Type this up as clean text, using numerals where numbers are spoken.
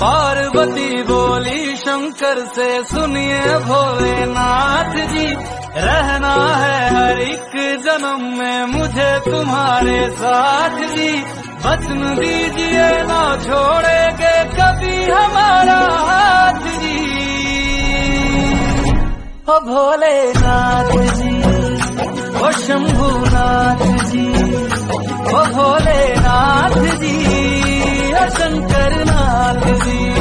पार्वती बोली शंकर से, सुनिए भोलेनाथ जी, रहना है हर एक जन्म में मुझे तुम्हारे साथ जी। वचन दीजिए ना छोड़ेंगे कभी हमारा हाथ जी। ओ भोलेनाथ जी, ओ शंभुनाथ जी, ओ भोलेनाथ जी, ओ शंकर नाथ जी।